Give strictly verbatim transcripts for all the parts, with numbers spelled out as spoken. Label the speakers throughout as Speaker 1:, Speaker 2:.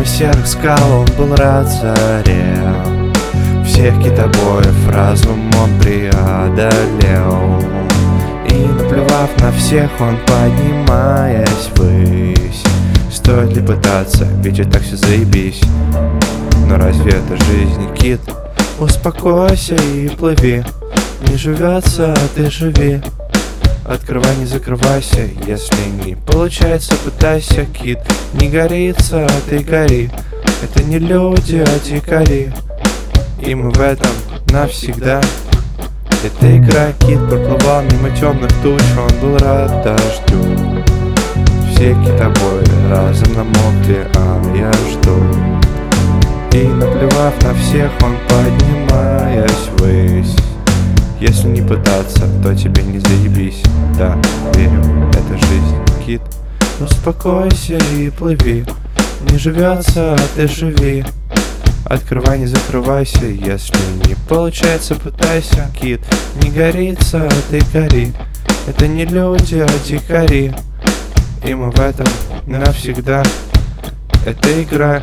Speaker 1: серых скал он был рад заре. Всех китобоев разум он преодолел. И наплевав на всех, он, поднимаясь ввысь. Стоит ли пытаться, ведь и так все заебись. Но разве это жизнь, кит? Успокойся и плыви. Не живется, а ты живи. Открывай, не закрывайся, если не получается, пытайся, кит. Не горится, а ты гори. Это не люди, а дикари. И мы в этом навсегда. Эта игра, кит проплывал мимо темных туч, он был рад дождю. Все китобои разом намокли, а я жду. И наплевав на всех, он, поднимаясь ввысь. Если не пытаться, то тебе не заебись. Да, верю, это жизнь, кит. Успокойся и плыви. Не живется, а ты живи. Открывай, не закрывайся, если не получается, пытайся, кит. Не горится, а ты гори. Это не люди, а дикари. И мы в этом навсегда. Это игра.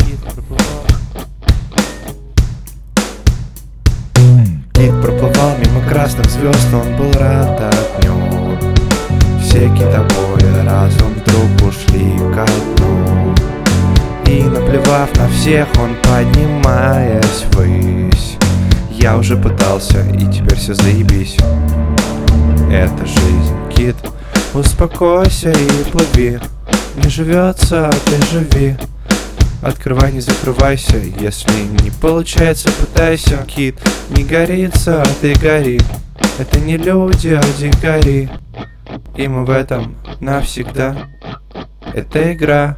Speaker 1: Кит проплывал мимо красных звезд, он был рад огню. Все китобои разом вдруг ушли ко дну. И наплевав на всех, он, поднимаясь ввысь. Я уже пытался, и теперь все заебись. Это жизнь, кит. Успокойся и плыви. Не живется, а ты живи. Открывай, не закрывайся, если не получается, пытайся, кит. Не горится, а ты гори. Это не люди, а дикари. И мы в этом навсегда. Это игра.